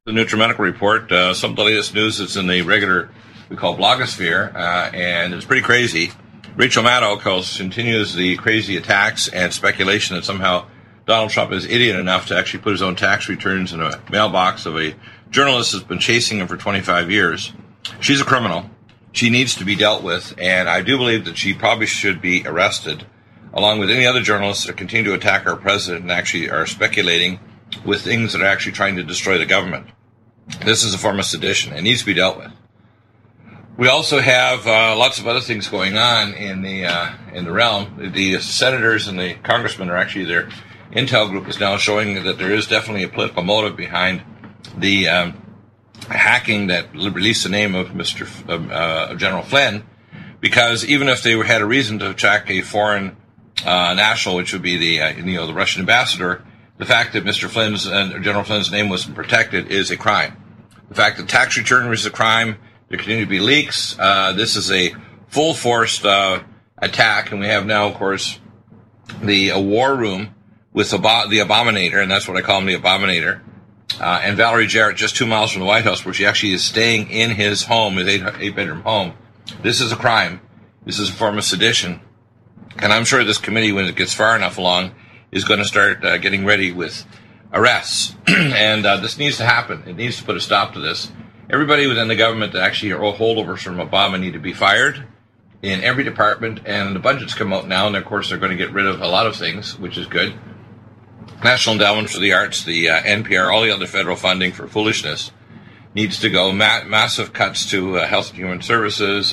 The NutriMedical Report. Some of the latest news is in the regular, we call blogosphere, and it's pretty crazy. Rachel Maddow continues the crazy attacks and speculation that somehow Donald Trump is idiot enough to actually put his own tax returns in a mailbox of a journalist that's been chasing him for 25 years. She's a criminal. She needs to be dealt with, and I do believe that she probably should be arrested, along with any other journalists that continue to attack our president and actually are speculating with things that are actually trying to destroy the government. This is a form of sedition. It needs to be dealt with. We also have lots of other things going on in the realm. The senators and the congressmen are actually, their intel group is now showing that there is definitely a political motive behind the hacking that released the name of General Flynn, because even if they had a reason to track a foreign national, which would be the Russian ambassador, the fact that General Flynn's name wasn't protected is a crime. The fact that tax return was a crime. There continue to be leaks. This is a full-forced attack, and we have now, of course, the war room with the Abominator, and that's what I call him, the Abominator, and Valerie Jarrett just 2 miles from the White House, where she actually is staying in his home, his eight-bedroom home. This is a crime. This is a form of sedition. And I'm sure this committee, when it gets far enough along, is going to start getting ready with arrests. And this needs to happen. It needs to put a stop to this. Everybody within the government that actually are holdovers from Obama need to be fired in every department. And the budgets come out now, and of course they're going to get rid of a lot of things, which is good. National Endowment for the Arts, the NPR, all the other federal funding for foolishness needs to go. Massive cuts to Health and Human Services,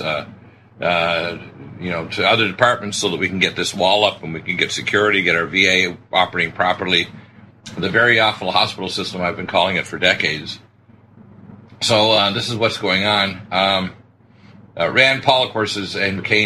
to other departments so that we can get this wall up and we can get security, get our VA operating properly. The very awful hospital system, I've been calling it for decades. So this is what's going on. Rand Paul, of course, says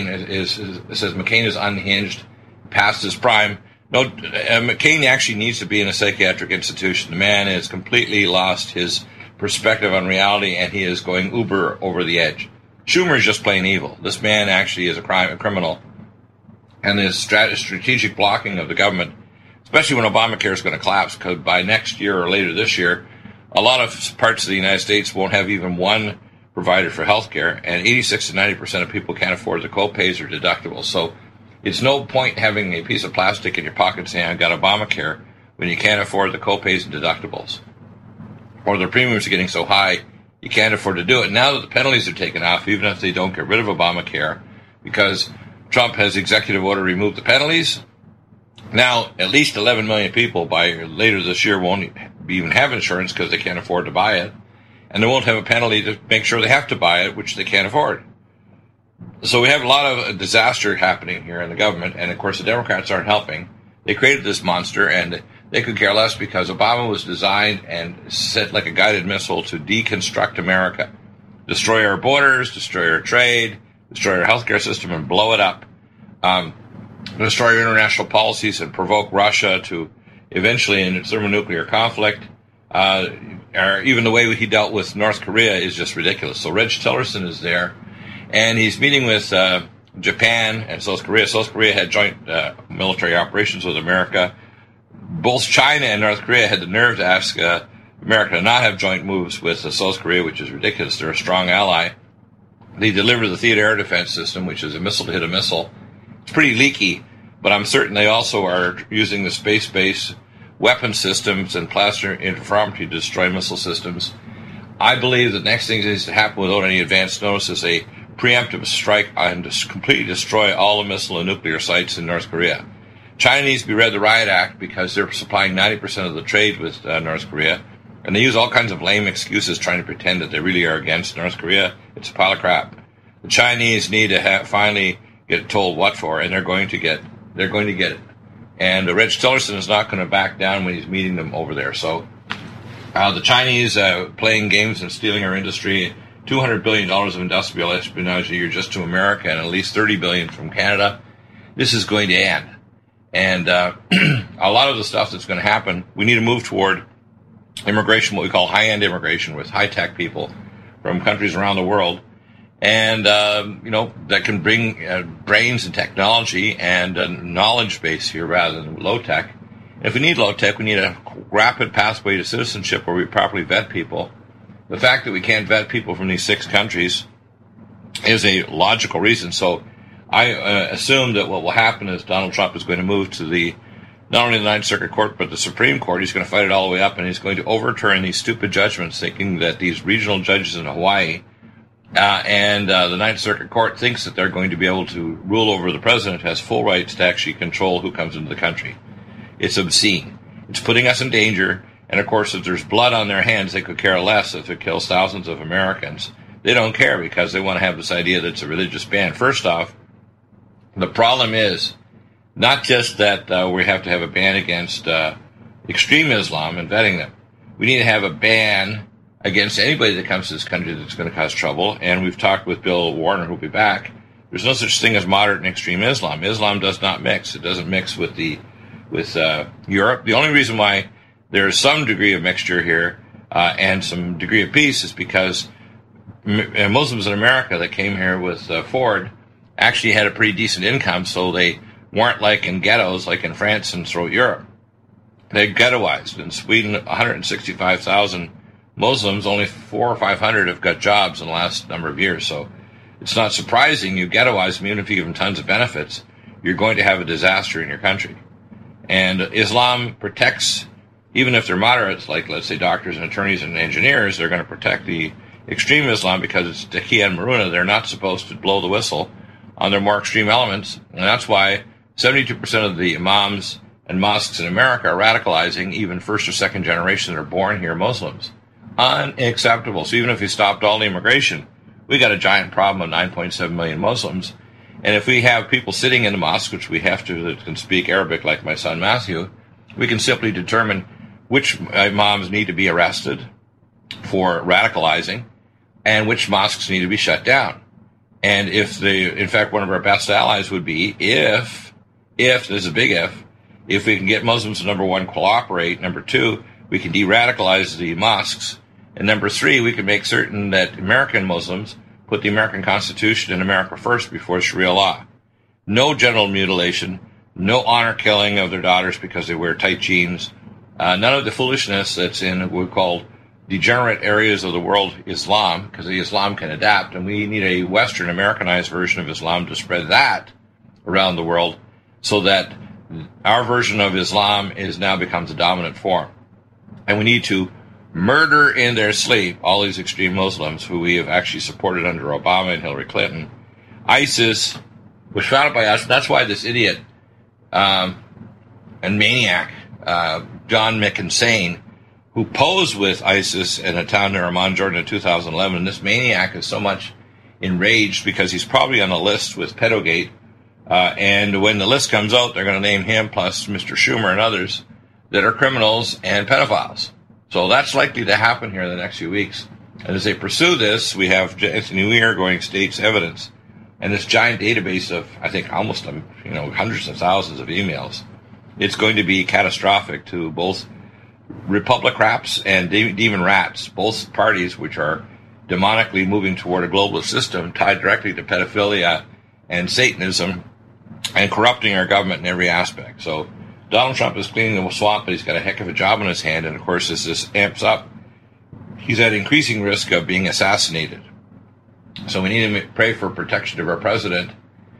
McCain is unhinged, past his prime. No, McCain actually needs to be in a psychiatric institution. The man has completely lost his perspective on reality, and he is going uber over the edge. Schumer is just plain evil. This man actually is a criminal. And this strategic blocking of the government, especially when Obamacare is going to collapse, because by next year or later this year, a lot of parts of the United States won't have even one provider for health care, and 86 to 90% of people can't afford the co-pays or deductibles. So it's no point having a piece of plastic in your pocket saying, I've got Obamacare, when you can't afford the co-pays and deductibles. Or the premiums are getting so high, you can't afford to do it. Now that the penalties are taken off, even if they don't get rid of Obamacare, because Trump has executive order removed the penalties, now at least 11 million people by later this year won't even have insurance because they can't afford to buy it. And they won't have a penalty to make sure they have to buy it, which they can't afford. So we have a lot of disaster happening here in the government, and of course the Democrats aren't helping. They created this monster, and they could care less because Obama was designed and set like a guided missile to deconstruct America, destroy our borders, destroy our trade, destroy our healthcare system, and blow it up, destroy our international policies, and provoke Russia to eventually in a thermonuclear conflict. Or even the way he dealt with North Korea is just ridiculous. So Reg Tillerson is there, and he's meeting with Japan and South Korea. South Korea had joint military operations with America. Both China and North Korea had the nerve to ask America to not have joint moves with South Korea, which is ridiculous. They're a strong ally. They deliver the Theater Air Defense System, which is a missile to hit a missile. It's pretty leaky, but I'm certain they also are using the space-based weapon systems and plaster interferometry to destroy missile systems. I believe the next thing that needs to happen without any advance notice is a preemptive strike and just completely destroy all the missile and nuclear sites in North Korea. China needs to be read the Riot Act because they're supplying 90% of the trade with North Korea, and they use all kinds of lame excuses trying to pretend that they really are against North Korea. It's a pile of crap. The Chinese need to finally get told what for, and they're going to get it. And Reg Tillerson is not going to back down when he's meeting them over there. So the Chinese playing games and stealing our industry, $200 billion of industrial espionage a year just to America, and at least $30 billion from Canada. This is going to end. And a lot of the stuff that's going to happen, we need to move toward immigration, what we call high-end immigration, with high-tech people from countries around the world. And, that can bring brains and technology and a knowledge base here rather than low-tech. If we need low-tech, we need a rapid pathway to citizenship where we properly vet people the fact that we can't vet people from these 6 countries is a logical reason. So I assume that what will happen is Donald Trump is going to move to not only the Ninth Circuit Court, but the Supreme Court. He's going to fight it all the way up, and he's going to overturn these stupid judgments, thinking that these regional judges in Hawaii and the Ninth Circuit Court thinks that they're going to be able to rule over the president, who has full rights to actually control who comes into the country. It's obscene. It's putting us in danger. And, of course, if there's blood on their hands, they could care less if it kills thousands of Americans. They don't care because they want to have this idea that it's a religious ban. First off, the problem is not just that we have to have a ban against extreme Islam and vetting them. We need to have a ban against anybody that comes to this country that's going to cause trouble. And we've talked with Bill Warner, who'll be back. There's no such thing as moderate and extreme Islam. Islam does not mix. It doesn't mix with Europe. The only reason why there is some degree of mixture here and some degree of peace is because Muslims in America that came here with Ford actually had a pretty decent income, so they weren't like in ghettos like in France and throughout Europe. They ghettoized. In Sweden, 165,000 Muslims, only 400 or 500 have got jobs in the last number of years. So it's not surprising you ghettoize them, even if you give them tons of benefits, you're going to have a disaster in your country. And Islam protects, even if they're moderates, like let's say doctors and attorneys and engineers, they're going to protect the extreme Islam because it's Taqiyya and Maruna. They're not supposed to blow the whistle on their more extreme elements. And that's why 72% of the imams and mosques in America are radicalizing even first or second generation that are born here Muslims. Unacceptable. So even if we stopped all the immigration, we got a giant problem of 9.7 million Muslims. And if we have people sitting in the mosque, which we have to, that can speak Arabic like my son Matthew, we can simply determine which imams need to be arrested for radicalizing and which mosques need to be shut down. And in fact, one of our best allies would be if there's a big if we can get Muslims to, number one, cooperate, number two, we can de-radicalize the mosques, and number three, we can make certain that American Muslims put the American Constitution and America first before Sharia law. No genital mutilation, no honor killing of their daughters because they wear tight jeans, none of the foolishness that's in what we call degenerate areas of the world Islam, because the Islam can adapt, and we need a Western Americanized version of Islam to spread that around the world so that our version of Islam now becomes the dominant form. And we need to murder in their sleep all these extreme Muslims who we have actually supported under Obama and Hillary Clinton. ISIS was founded by us. That's why this idiot and maniac, John McInsane, who posed with ISIS in a town near Amman, Jordan in 2011, and this maniac is so much enraged because he's probably on a list with Pedogate, and when the list comes out, they're going to name him plus Mr. Schumer and others that are criminals and pedophiles. So that's likely to happen here in the next few weeks. And as they pursue this, we have Anthony Weir going states evidence, and this giant database of, I think, almost hundreds of thousands of emails. It's going to be catastrophic to both Republicrats and Demon Rats, both parties which are demonically moving toward a globalist system tied directly to pedophilia and Satanism and corrupting our government in every aspect. So Donald Trump is cleaning the swamp, but he's got a heck of a job on his hand. And, of course, as this amps up, he's at increasing risk of being assassinated. So we need to pray for protection of our president.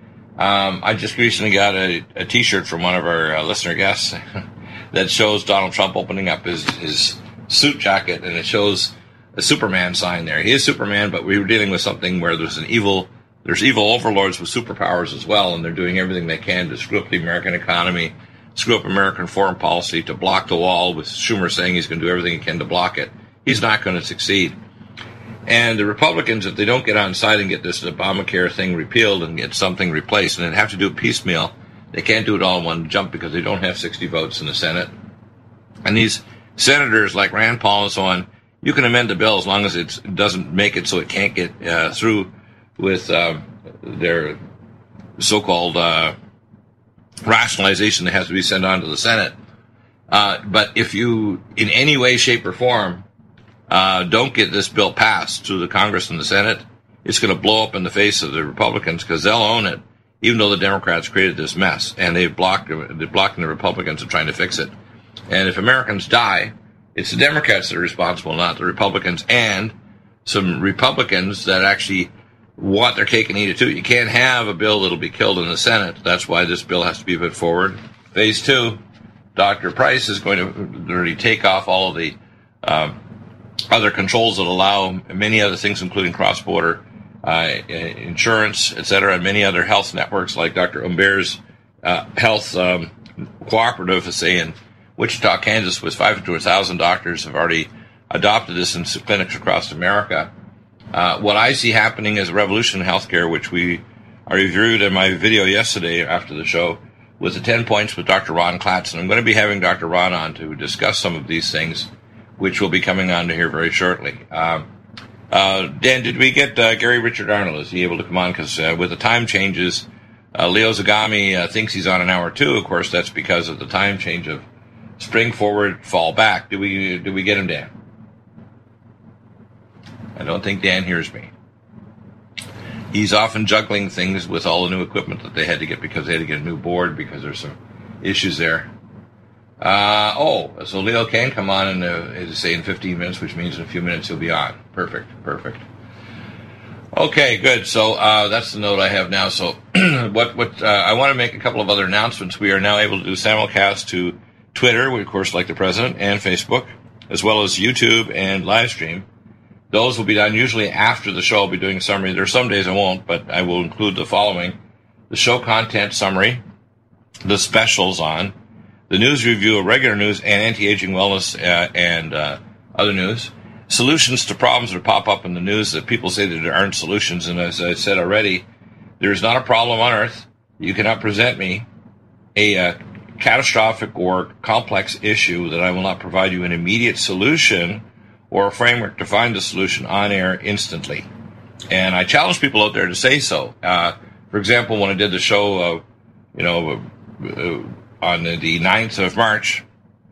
I just recently got a T-shirt from one of our listener guests that shows Donald Trump opening up his suit jacket, and it shows a Superman sign there. He is Superman, but we were dealing with something where there's evil overlords with superpowers as well, and they're doing everything they can to screw up the American economy, screw up American foreign policy, to block the wall, with Schumer saying he's going to do everything he can to block it. He's not going to succeed. And the Republicans, if they don't get on side and get this Obamacare thing repealed and get something replaced, and they have to do it piecemeal, they can't do it all in one jump because they don't have 60 votes in the Senate. And these senators like Rand Paul and so on, you can amend the bill as long as it doesn't make it so it can't get through with their so-called rationalization that has to be sent on to the Senate. But if you, in any way, shape, or form, don't get this bill passed through the Congress and the Senate, it's going to blow up in the face of the Republicans because they'll own it, even though the Democrats created this mess, and they're blocking the Republicans from trying to fix it. And if Americans die, It's the Democrats that are responsible, not the Republicans, and some Republicans that actually want their cake and eat it too. You can't have a bill that'll be killed in the Senate. That's why this bill has to be put forward. Phase 2, Dr. Price is going to really take off all of the other controls that allow many other things, including cross-border insurance, et cetera, and many other health networks like Dr. Umber's health cooperative, say in Wichita, Kansas, with 500,000 doctors have already adopted this in clinics across America. What I see happening is a revolution in healthcare, which I reviewed in my video yesterday after the show with the 10 points with Dr. Ron Klatz. And I'm going to be having Dr. Ron on to discuss some of these things, which will be coming on to here very shortly. Dan, did we get Gary Richard Arnold? Is he able to come on? Because with the time changes, Leo Zagami thinks he's on an hour 2. Of course, that's because of the time change of spring forward, fall back. Do we get him, Dan? I don't think Dan hears me. He's often juggling things with all the new equipment that they had to get because they had to get a new board because there's some issues there. So Leo can come on in, say, in 15 minutes, which means in a few minutes he'll be on. Perfect. Okay, good. So that's the note I have now. So I want to make a couple of other announcements. We are now able to do simulcast to Twitter, we of course like the president, and Facebook, as well as YouTube and live stream. Those will be done usually after the show. I'll be doing a summary. There are some days I won't, but I will include the following: the show content summary, the specials on, the news review of regular news and anti-aging wellness and other news, solutions to problems that pop up in the news that people say that there aren't solutions. And as I said already, there is not a problem on earth. You cannot present me a catastrophic or complex issue that I will not provide you an immediate solution or a framework to find a solution on air instantly. And I challenge people out there to say so. For example, when I did the show, on the 9th of March,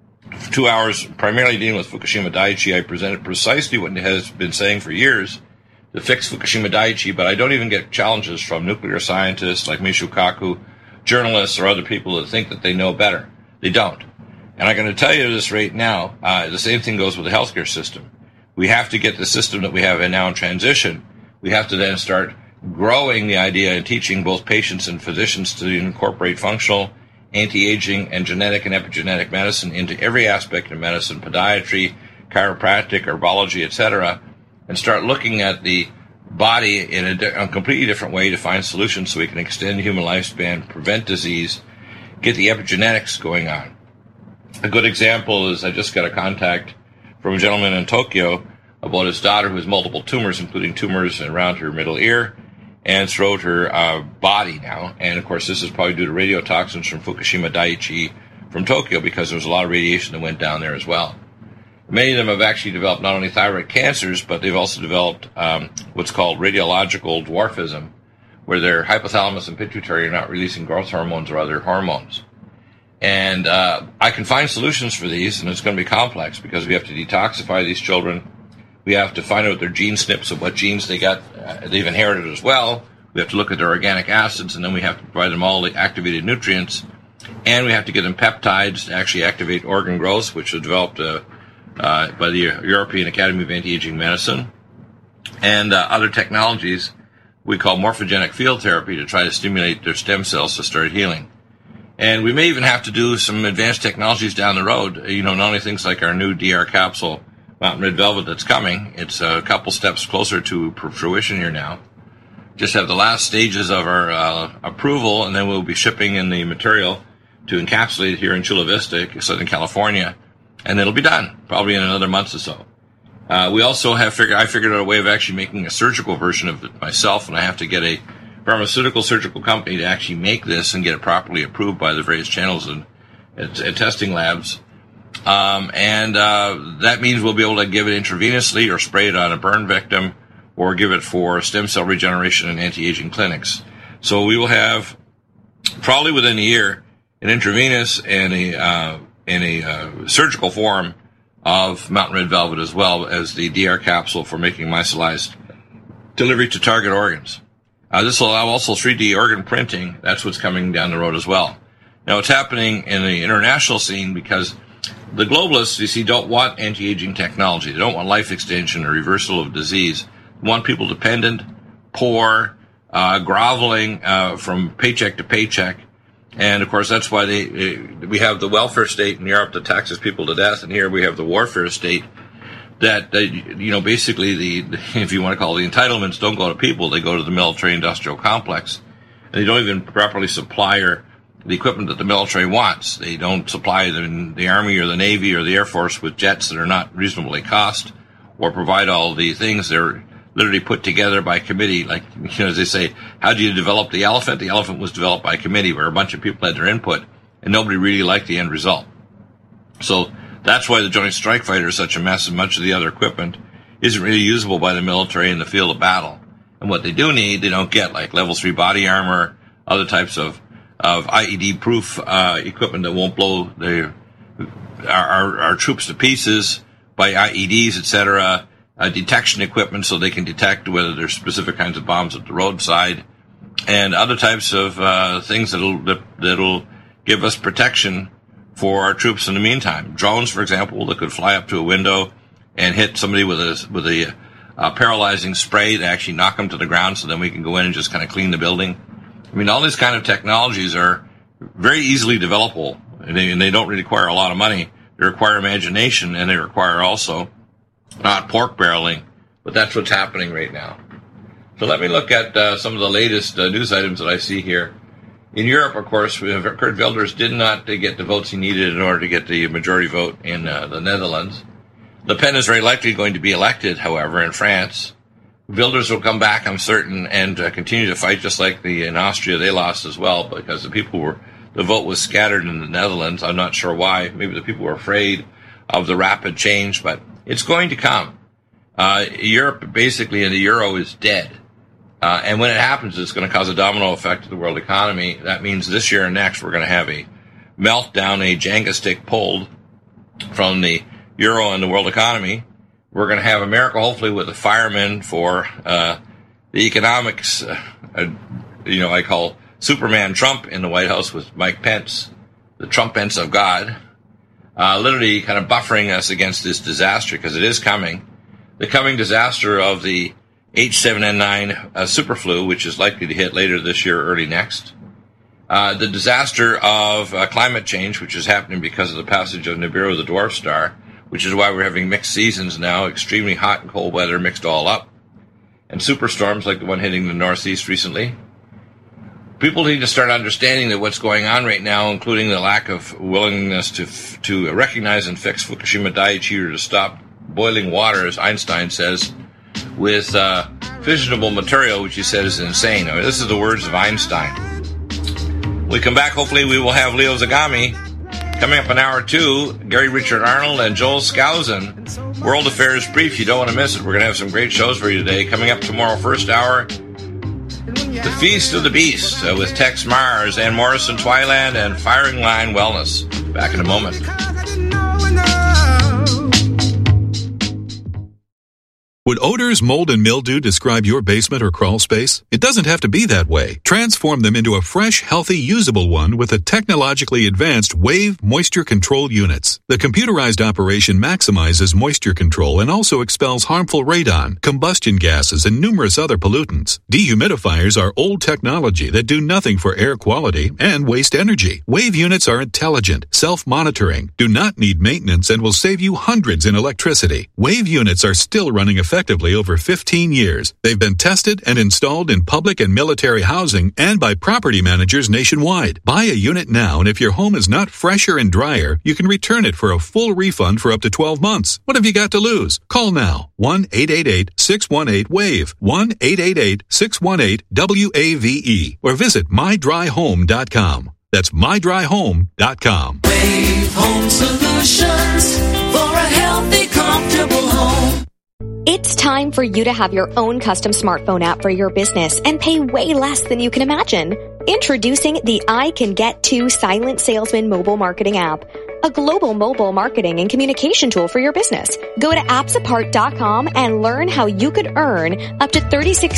2 hours primarily dealing with Fukushima Daiichi, I presented precisely what it has been saying for years to fix Fukushima Daiichi, but I don't even get challenges from nuclear scientists like Michio Kaku, journalists, or other people that think that they know better. They don't. And I'm going to tell you this right now, the same thing goes with the healthcare system. We have to get the system that we have now in transition. We have to then start growing the idea and teaching both patients and physicians to incorporate functional, anti-aging, and genetic and epigenetic medicine into every aspect of medicine, podiatry, chiropractic, herbology, etc., and start looking at the body in a completely different way to find solutions so we can extend human lifespan, prevent disease, get the epigenetics going on. A good example is I just got a contact from a gentleman in Tokyo about his daughter who has multiple tumors, including tumors around her middle ear and throughout her body now. And, of course, this is probably due to radiotoxins from Fukushima Daiichi from Tokyo because there was a lot of radiation that went down there as well. Many of them have actually developed not only thyroid cancers, but they've also developed what's called radiological dwarfism, where their hypothalamus and pituitary are not releasing growth hormones or other hormones. And I can find solutions for these, and it's going to be complex because we have to detoxify these children. We have to find out their gene SNPs of what genes they got, they've inherited as well. We have to look at their organic acids, and then we have to provide them all the activated nutrients. And we have to get them peptides to actually activate organ growth, which was developed by the European Academy of Anti-Aging Medicine, and other technologies we call morphogenic field therapy to try to stimulate their stem cells to start healing. And we may even have to do some advanced technologies down the road, not only things like our new DR capsule, Mountain Red Velvet, that's coming. It's a couple steps closer to fruition here now. Just have the last stages of our approval, and then we'll be shipping in the material to encapsulate it here in Chula Vista, Southern California, and it'll be done probably in another month or so. We also I figured out a way of actually making a surgical version of it myself, and I have to get a pharmaceutical surgical company to actually make this and get it properly approved by the various channels and testing labs. That means we'll be able to give it intravenously or spray it on a burn victim or give it for stem cell regeneration in anti-aging clinics. So we will have, probably within a year, an intravenous and a surgical form of Mountain Red Velvet, as well as the DR capsule for making micellized delivery to target organs. This will allow also 3D organ printing. That's what's coming down the road as well. Now, it's happening in the international scene because the globalists, you see, don't want anti-aging technology. They don't want life extension or reversal of disease. They want people dependent, poor, groveling from paycheck to paycheck. And, of course, that's why we have the welfare state in Europe that taxes people to death, and here we have the warfare state that, basically if you want to call it the entitlements, don't go to people. They go to the military-industrial complex. And they don't even properly supply the equipment that the military wants. They don't supply the Army or the Navy or the Air Force with jets that are not reasonably cost or provide all the things. They're literally put together by committee. Like, as they say, how do you develop the elephant? The elephant was developed by committee where a bunch of people had their input and nobody really liked the end result. So that's why the Joint Strike Fighter is such a mess, and much of the other equipment isn't really usable by the military in the field of battle. And what they do need, they don't get, like level 3 body armor, other types of IED-proof equipment that won't blow our troops to pieces by IEDs, etc., detection equipment so they can detect whether there's specific kinds of bombs at the roadside, and other types of things that'll give us protection for our troops in the meantime. Drones, for example, that could fly up to a window and hit somebody with a paralyzing spray to actually knock them to the ground, so then we can go in and just kind of clean the building. I mean, all these kind of technologies are very easily developable, and they don't really require a lot of money. They require imagination, and they require also not pork barreling, but that's what's happening right now. So let me look at some of the latest news items that I see here. In Europe, of course, Kurt Wilders did not get the votes he needed in order to get the majority vote in the Netherlands. Le Pen is very likely going to be elected, however, in France. Wilders will come back, I'm certain, and continue to fight just like in Austria. They lost as well because the vote was scattered in the Netherlands. I'm not sure why. Maybe the people were afraid of the rapid change, but it's going to come. Europe, basically, and the euro is dead. And when it happens, it's going to cause a domino effect to the world economy. That means this year and next, we're going to have a meltdown, a Jenga stick pulled from the euro and the world economy. We're going to have America, hopefully, with a fireman for the economics. I call Superman Trump in the White House with Mike Pence, the Trump-Pence of God, literally kind of buffering us against this disaster, because it is coming. The coming disaster of the H7N9 superflu, which is likely to hit later this year or early next. The disaster of climate change, which is happening because of the passage of Nibiru, the dwarf star, which is why we're having mixed seasons now, extremely hot and cold weather mixed all up, and superstorms like the one hitting the Northeast recently. People need to start understanding that what's going on right now, including the lack of willingness to recognize and fix Fukushima Daiichi, or to stop boiling water, as Einstein says, with fissionable material, which he said is insane. I mean, this is the words of Einstein. When we come back, hopefully we will have Leo Zagami. Coming up in hour 2, Gary Richard Arnold and Joel Skousen. World Affairs Brief. You don't want to miss it. We're going to have some great shows for you today. Coming up tomorrow, first hour, The Feast of the Beast with Tex Mars and Morrison Twyland and Firing Line Wellness. Back in a moment. Would odors, mold, and mildew describe your basement or crawl space? It doesn't have to be that way. Transform them into a fresh, healthy, usable one with the technologically advanced Wave Moisture Control Units. The computerized operation maximizes moisture control and also expels harmful radon, combustion gases, and numerous other pollutants. Dehumidifiers are old technology that do nothing for air quality and waste energy. Wave units are intelligent, self-monitoring, do not need maintenance, and will save you hundreds in electricity. Wave units are still running effectively over 15 years. They've been tested and installed in public and military housing and by property managers nationwide. Buy a unit now, and if your home is not fresher and drier, you can return it for a full refund for up to 12 months. What have you got to lose? Call now. 1-888-618-WAVE. 1-888-618-WAVE. Or visit mydryhome.com. That's mydryhome.com. Wave Home Solutions for a healthy, comfortable home. It's time for you to have your own custom smartphone app for your business and pay way less than you can imagine. Introducing the I Can Get To Silent Salesman mobile marketing app. a global mobile marketing and communication tool for your business. Go to appsapart.com and learn how you could earn up to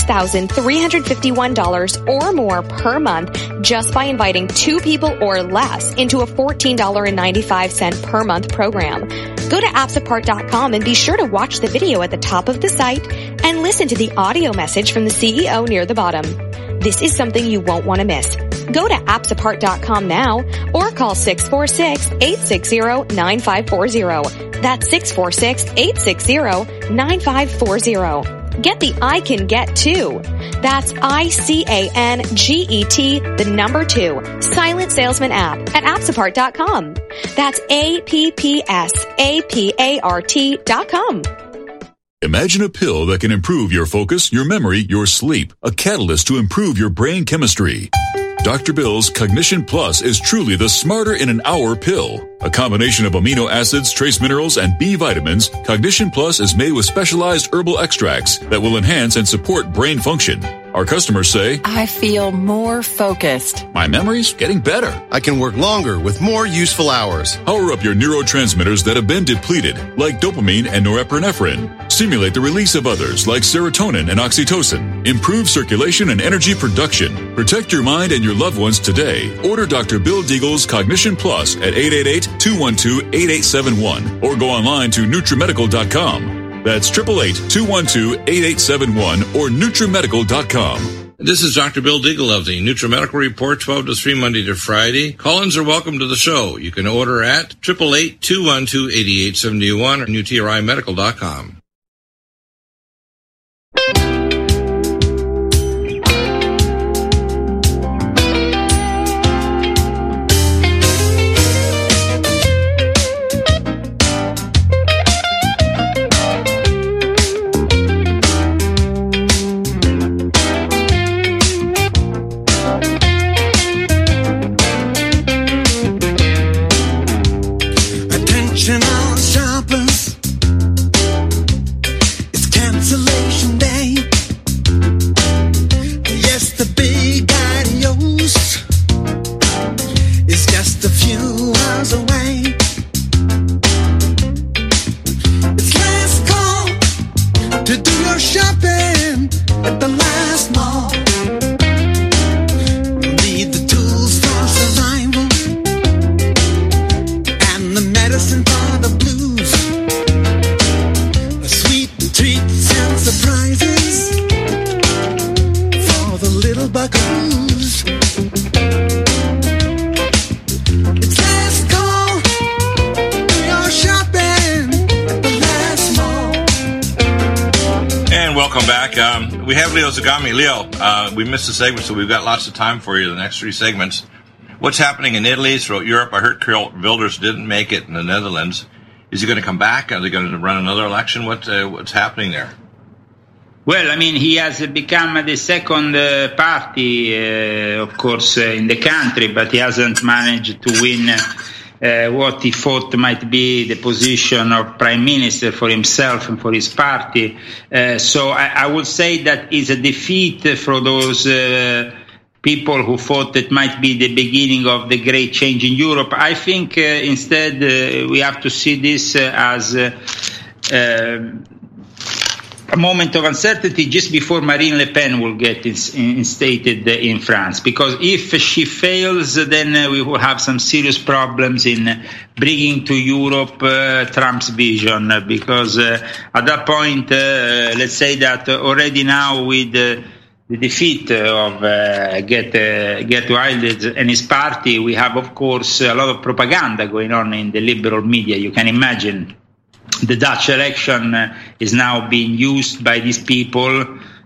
$36,351 or more per month just by inviting 2 people or less into a $14.95 per month program. Go to appsapart.com and be sure to watch the video at the top of the site and listen to the audio message from the CEO near the bottom. This is something you won't want to miss. Go to appsapart.com now or call 646-860-9540. That's 646-860-9540. Get the I Can Get too. That's ICANGET, the number 2, Silent Salesman app at appsapart.com. That's APPSAPART.com. Imagine a pill that can improve your focus, your memory, your sleep, a catalyst to improve your brain chemistry. Dr. Bill's Cognition Plus is truly the smarter in an hour pill. A combination of amino acids, trace minerals, and B vitamins, Cognition Plus is made with specialized herbal extracts that will enhance and support brain function. Our customers say, I feel more focused. My memory's getting better. I can work longer with more useful hours. Power up your neurotransmitters that have been depleted, like dopamine and norepinephrine. Stimulate the release of others, like serotonin and oxytocin. Improve circulation and energy production. Protect your mind and your loved ones today. Order Dr. Bill Deagle's Cognition Plus at 888-212-8871 or go online to NutriMedical.com. That's 888-212-8871 or NutriMedical.com. This is Dr. Bill Deagle of the NutriMedical Report, 12 to 3, Monday to Friday. Call-ins are welcome to the show. You can order at 888-212-8871 or NutriMedical.com. We have Leo Zagami. Leo, we missed a segment, so we've got lots of time for you the next 3 segments. What's happening in Italy, throughout Europe? I heard Geert Wilders didn't make it in the Netherlands. Is he going to come back? Are they going to run another election? What's happening there? Well, I mean, he has become the second party, of course, in the country, but he hasn't managed to win what he thought might be the position of prime minister for himself and for his party. So I would say that is a defeat for those people who thought it might be the beginning of the great change in Europe. I think instead we have to see this as a moment of uncertainty just before Marine Le Pen will get instated in France. Because if she fails, then we will have some serious problems in bringing to Europe Trump's vision. Because at that point, let's say that already now with the defeat of Geert Wilders and his party, we have, of course, a lot of propaganda going on in the liberal media. You can imagine. The Dutch election is now being used by these people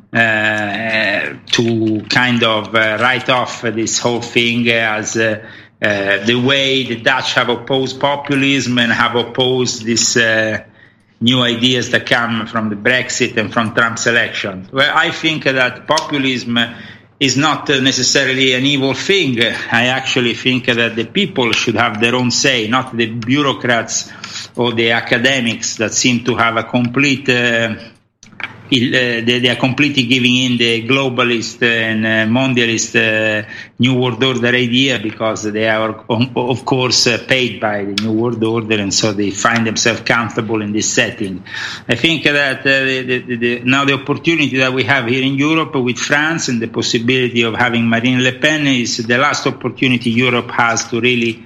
to kind of write off this whole thing as the way the Dutch have opposed populism and have opposed these new ideas that come from the Brexit and from Trump's election. Well, I think that populism is not necessarily an evil thing. I actually think that the people should have their own say, not the bureaucrats or the academics that seem to have a complete they are completely giving in the globalist and mondialist New World Order idea, because they are, of course, paid by the New World Order, and so they find themselves comfortable in this setting. I think that now the opportunity that we have here in Europe with France and the possibility of having Marine Le Pen is the last opportunity Europe has to really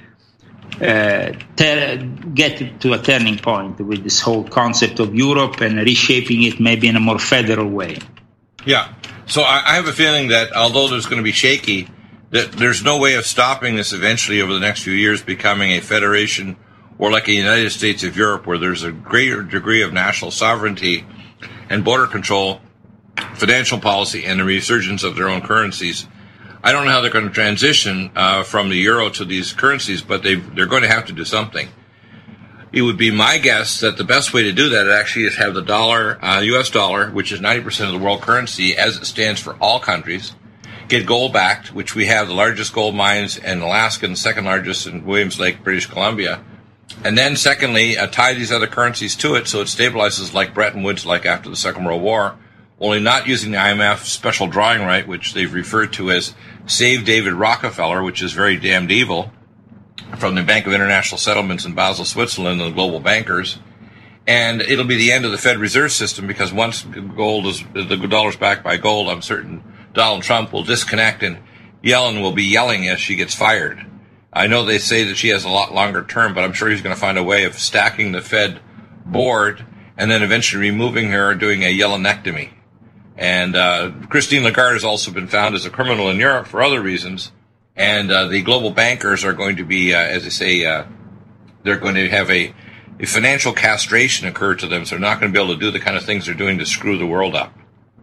get to a turning point with this whole concept of Europe and reshaping it maybe in a more federal way. Yeah. So I have a feeling that although there's going to be shaky, that there's no way of stopping this eventually over the next few years becoming a federation or like a United States of Europe, where there's a greater degree of national sovereignty and border control, financial policy, and the resurgence of their own currencies. I don't know how they're going to transition from the euro to these currencies, but they're going to have to do something. It would be my guess that the best way to do that actually is have the dollar, U.S. dollar, which is 90% of the world currency as it stands for all countries, get gold backed, which we have the largest gold mines in Alaska and the second largest in Williams Lake, British Columbia. And then secondly, tie these other currencies to it so it stabilizes like Bretton Woods, like after the Second World War, only not using the IMF special drawing right, which they've referred to as Save David Rockefeller, which is very damned evil, from the Bank of International Settlements in Basel, Switzerland, and the global bankers. And it'll be the end of the Fed Reserve System, because once the dollar's backed by gold, I'm certain Donald Trump will disconnect and Yellen will be yelling as she gets fired. I know they say that she has a lot longer term, but I'm sure he's going to find a way of stacking the Fed board and then eventually removing her, doing a Yellenectomy. And Christine Lagarde has also been found as a criminal in Europe for other reasons. And the global bankers are going to be, as I say, they're going to have a financial castration occur to them, so they're not going to be able to do the kind of things they're doing to screw the world up.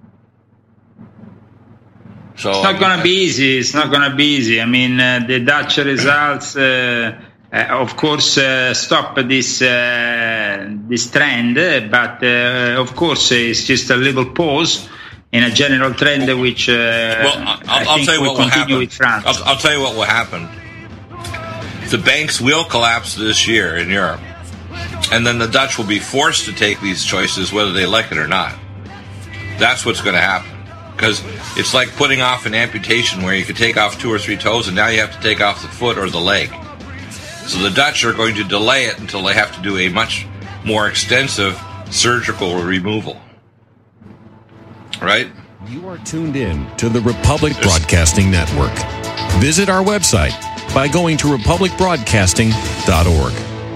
So it's not going to be easy. It's not going to be easy. I mean, the Dutch results, of course, stop this trend, but of course, it's just a little pause in a general trend which I'll tell you what will happen. With France. I'll tell you what will happen. The banks will collapse this year in Europe, and then the Dutch will be forced to take these choices whether they like it or not. That's what's going to happen, because it's like putting off an amputation where you could take off 2 or 3 toes, and now you have to take off the foot or the leg. So the Dutch are going to delay it until they have to do a much more extensive surgical removal. Right? You are tuned in to the Republic Broadcasting Network. Visit our website by going to republicbroadcasting.org.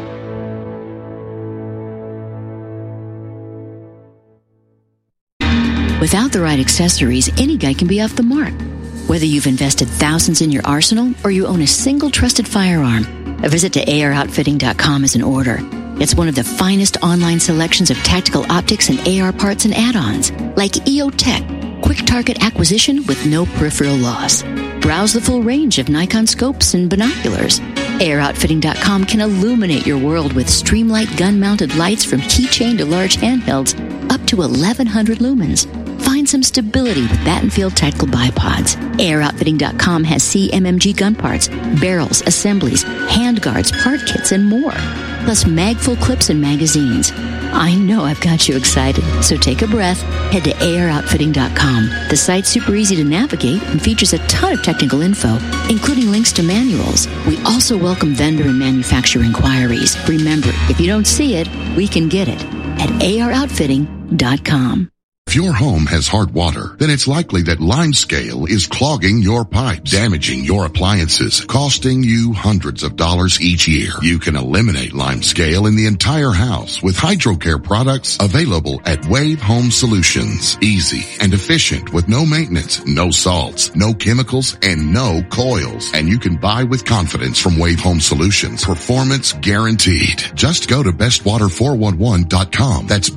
Without the right accessories, any guy can be off the mark. Whether you've invested thousands in your arsenal or you own a single trusted firearm, a visit to AROutfitting.com is in order. It's one of the finest online selections of tactical optics and AR parts and add-ons, like EOTech, quick target acquisition with no peripheral loss. Browse the full range of Nikon scopes and binoculars. AROutfitting.com can illuminate your world with Streamlight gun-mounted lights from keychain to large handhelds, up to 1,100 lumens. Find some stability with Battenfield tactical bipods. AROutfitting.com has CMMG gun parts, barrels, assemblies, handguards, part kits, and more. Plus mag-full clips and magazines. I know I've got you excited, so take a breath. Head to AROutfitting.com. The site's super easy to navigate and features a ton of technical info, including links to manuals. We also welcome vendor and manufacturer inquiries. Remember, if you don't see it, we can get it at AROutfitting.com. If your home has hard water, then it's likely that Limescale is clogging your pipes, damaging your appliances, costing you hundreds of dollars each year. You can eliminate Limescale in the entire house with HydroCare products available at Wave Home Solutions. Easy and efficient with no maintenance, no salts, no chemicals, and no coils. And you can buy with confidence from Wave Home Solutions. Performance guaranteed. Just go to bestwater411.com. That's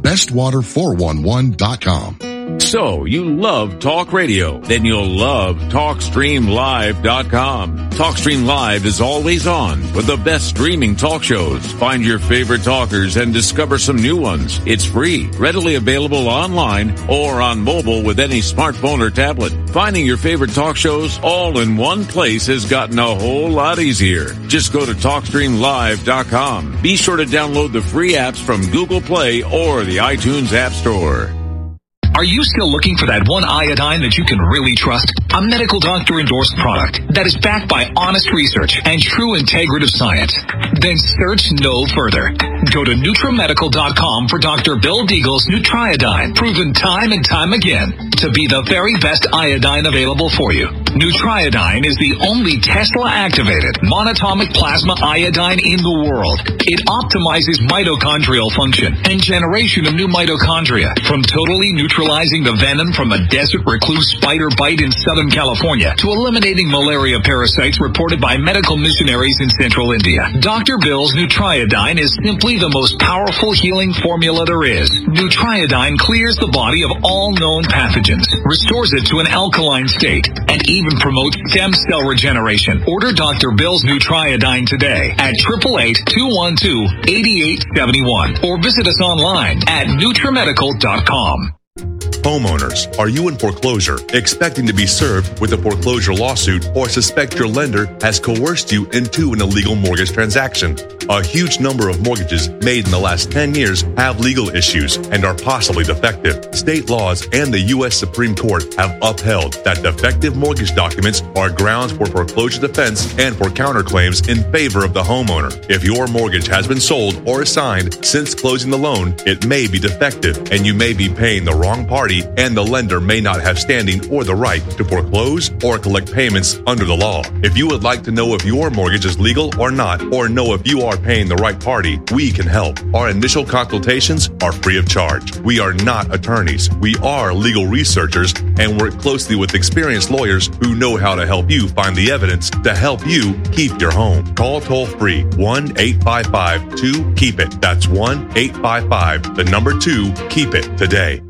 bestwater411.com. So, you love talk radio? Then you'll love TalkStreamLive.com. TalkStream Live is always on with the best streaming talk shows. Find your favorite talkers and discover some new ones. It's free, readily available online or on mobile with any smartphone or tablet. Finding your favorite talk shows all in one place has gotten a whole lot easier. Just go to TalkStreamLive.com. Be sure to download the free apps from Google Play or the iTunes App Store. Are you still looking for that one iodine that you can really trust? A medical doctor endorsed product that is backed by honest research and true integrative science? Then search no further. Go to NutriMedical.com for Dr. Bill Deagle's Nutriodine, proven time and time again to be the very best iodine available for you. Nutriodine is the only Tesla-activated monatomic plasma iodine in the world. It optimizes mitochondrial function and generation of new mitochondria, from totally neutralizing the venom from a desert recluse spider bite in Southern California to eliminating malaria parasites reported by medical missionaries in central India. Dr. Bill's Nutriodine is simply the most powerful healing formula there is. Nutriodine clears the body of all known pathogens, restores it to an alkaline state, and even promotes stem cell regeneration. Order Dr. Bill's Nutriodine today at 888-212-8871 or visit us online at NutriMedical.com. Homeowners, are you in foreclosure, expecting to be served with a foreclosure lawsuit, or suspect your lender has coerced you into an illegal mortgage transaction? A huge number of mortgages made in the last 10 years have legal issues and are possibly defective. State laws and the U.S. Supreme Court have upheld that defective mortgage documents are grounds for foreclosure defense and for counterclaims in favor of the homeowner. If your mortgage has been sold or assigned since closing the loan, it may be defective and you may be paying the wrong party, and the lender may not have standing or the right to foreclose or collect payments under the law. If you would like to know if your mortgage is legal or not, or know if you are paying the right party, we can help. Our initial consultations are free of charge. We are not attorneys. We are legal researchers and work closely with experienced lawyers who know how to help you find the evidence to help you keep your home. Call toll-free 1-855-2-KEEP-IT. That's 1-855-2-KEEP-IT today.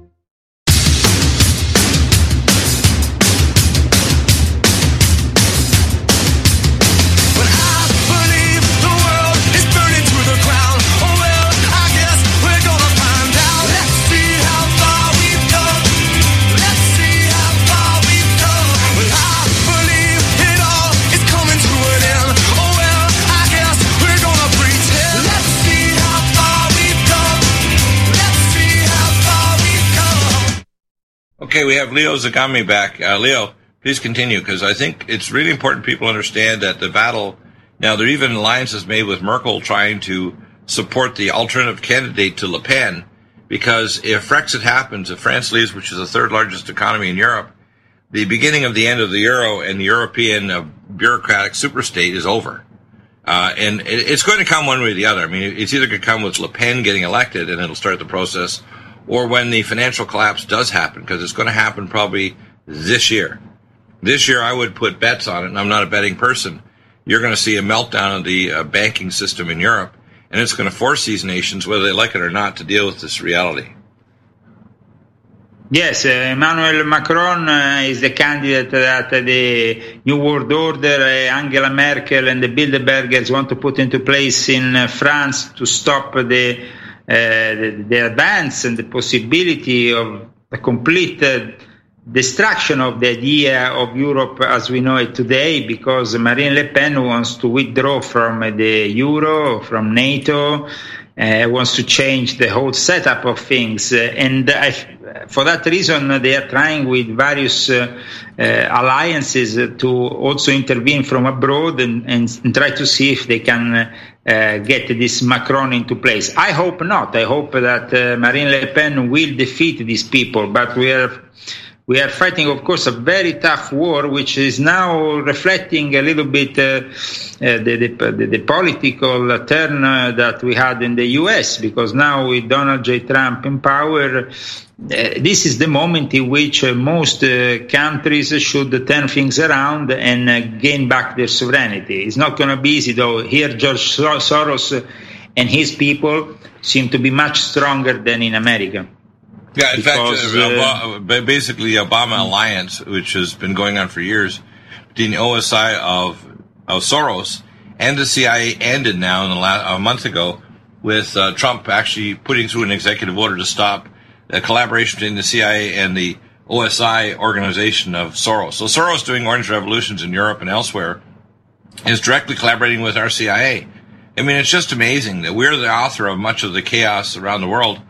Okay, we have Leo Zagami back. Leo, please continue, because I think it's really important people understand that the battle, now there are even alliances made with Merkel trying to support the alternative candidate to Le Pen, because if Brexit happens, if France leaves, which is the third largest economy in Europe, the beginning of the end of the euro and the European bureaucratic superstate is over. And it's going to come one way or the other. I mean, it's either going to come with Le Pen getting elected and it'll start the process, or when the financial collapse does happen, because it's going to happen probably this year. This year, I would put bets on it, and I'm not a betting person. You're going to see a meltdown of the banking system in Europe, and it's going to force these nations, whether they like it or not, to deal with this reality. Yes, Emmanuel Macron is the candidate that the New World Order, Angela Merkel and the Bilderbergers want to put into place in France to stop the advance and the possibility of a complete destruction of the idea of Europe as we know it today, because Marine Le Pen wants to withdraw from the euro, from NATO, wants to change the whole setup of things. And for that reason, they are trying with various alliances to also intervene from abroad and try to see if they can get this Macron into place. I hope not. I hope that Marine Le Pen will defeat these people, but we are fighting, of course, a very tough war, which is now reflecting a little bit the political turn that we had in the U.S., because now with Donald J. Trump in power, this is the moment in which most countries should turn things around and gain back their sovereignty. It's not going to be easy, though. Here, George Soros and his people seem to be much stronger than in America. Yeah, in fact, basically the Obama alliance, which has been going on for years, between the OSI of Soros and the CIA ended now a month ago, with Trump actually putting through an executive order to stop the collaboration between the CIA and the OSI organization of Soros. So Soros, doing orange revolutions in Europe and elsewhere, is directly collaborating with our CIA. I mean, it's just amazing that we're the author of much of the chaos around the world.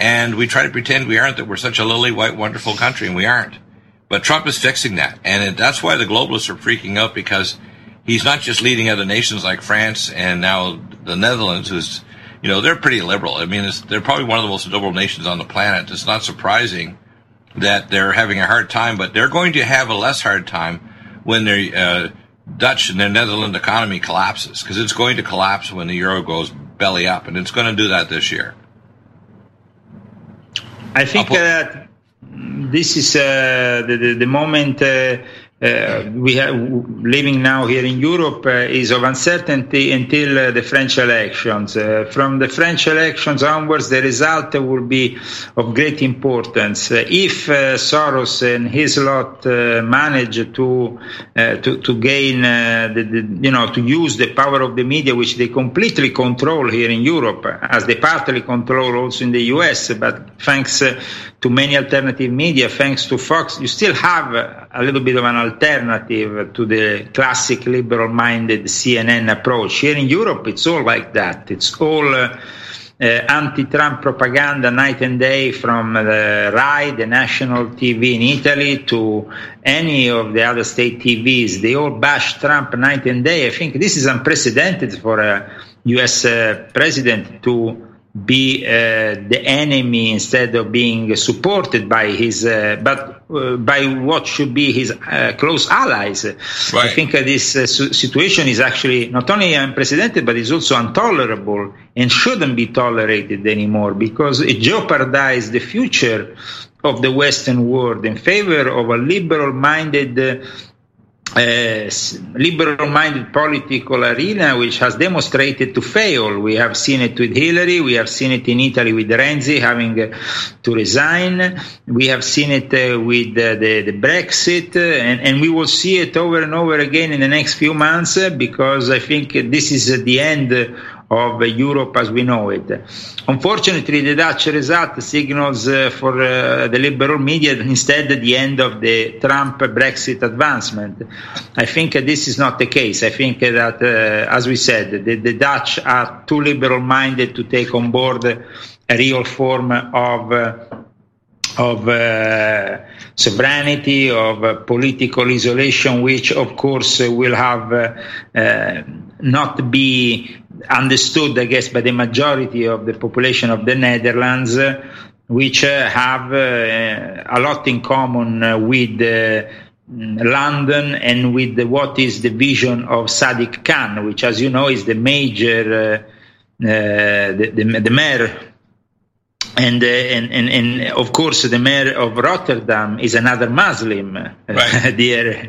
and we try to pretend we aren't, that we're such a lily white, wonderful country, and we aren't. But Trump is fixing that, and that's why the globalists are freaking out, because he's not just leading other nations like France and now the Netherlands, who's, they're pretty liberal. I mean, they're probably one of the most liberal nations on the planet. It's not surprising that they're having a hard time, but they're going to have a less hard time when their Dutch and their Netherlands economy collapses, because it's going to collapse when the euro goes belly up, and it's going to do that this year. I think that this is the moment we have living now here in Europe is of uncertainty until the French elections. From the French elections onwards, the result will be of great importance. If Soros and his lot manage to gain to use the power of the media, which they completely control here in Europe, as they partly control also in the US, but thanks to many alternative media, thanks to Fox, you still have a little bit of an alternative to the classic liberal-minded CNN approach. Here in Europe, it's all like that. It's all anti-Trump propaganda night and day, from the RAI, the national TV in Italy, to any of the other state TVs. They all bash Trump night and day. I think this is unprecedented for a U.S. president to be the enemy instead of being supported by his, by what should be his close allies. Right. I think this situation is actually not only unprecedented, but is also intolerable and shouldn't be tolerated anymore, because it jeopardizes the future of the Western world in favor of a liberal-minded political arena, which has demonstrated to fail. We have seen it with Hillary. We have seen it in Italy with Renzi having to resign. We have seen it with the Brexit, and we will see it over and over again in the next few months, because I think this is the end of Europe as we know it. Unfortunately, the Dutch result signals for the liberal media instead the end of the Trump-Brexit advancement. I think this is not the case. I think that, as we said, the Dutch are too liberal-minded to take on board a real form of sovereignty, of political isolation, which of course will have not be understood, I guess, by the majority of the population of the Netherlands, which have a lot in common with London and with what is the vision of Sadiq Khan, which, as you know, is the major, the mayor. And of course, the mayor of Rotterdam is another Muslim. Right. Dear.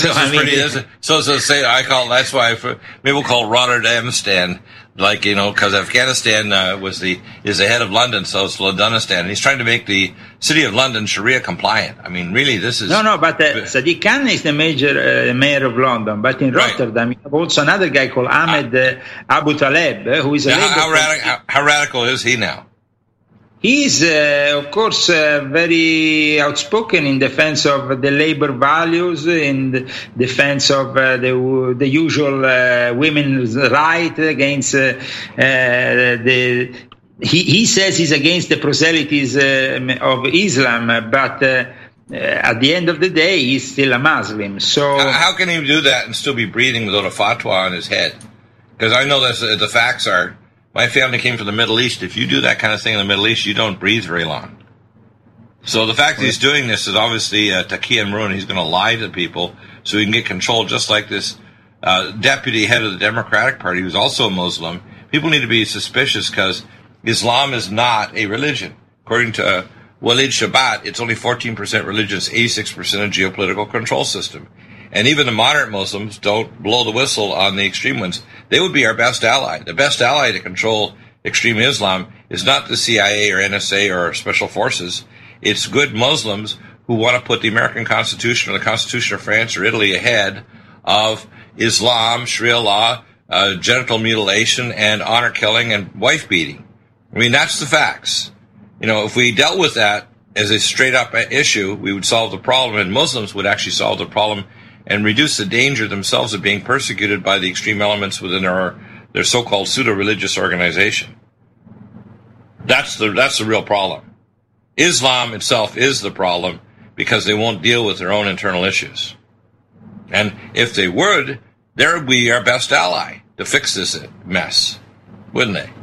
That's why maybe we'll call Rotterdamstan, because Afghanistan is the head of London, so it's Londonistan. And he's trying to make the city of London Sharia compliant. I mean, really, this is but Sadiq Khan is the major mayor of London. But in Rotterdam, you have also another guy called Ahmed Abu Taleb, who is how radical is he now? He's, of course, very outspoken in defense of the labor values, in defense of the usual women's right against He says he's against the proselytes of Islam, but at the end of the day, he's still a Muslim. So how can he do that and still be breathing without a fatwa on his head? Because I know the facts are. My family came from the Middle East. If you do that kind of thing in the Middle East, you don't breathe very long. So the fact that he's doing this is obviously Taqiyya Maroon. He's going to lie to people so he can get control, just like this deputy head of the Democratic Party, who's also a Muslim. People need to be suspicious, because Islam is not a religion. According to Walid Shabat, it's only 14% religious, 86% a geopolitical control system. And even the moderate Muslims don't blow the whistle on the extreme ones. They would be our best ally. The best ally to control extreme Islam is not the CIA or NSA or special forces. It's good Muslims who want to put the American Constitution or the Constitution of France or Italy ahead of Islam, Sharia law, genital mutilation, and honor killing and wife beating. I mean, that's the facts. If we dealt with that as a straight-up issue, we would solve the problem, and Muslims would actually solve the problem and reduce the danger themselves of being persecuted by the extreme elements within their so-called pseudo-religious organization. That's the real problem. Islam itself is the problem because they won't deal with their own internal issues. And if they would, there would be our best ally to fix this mess, wouldn't they?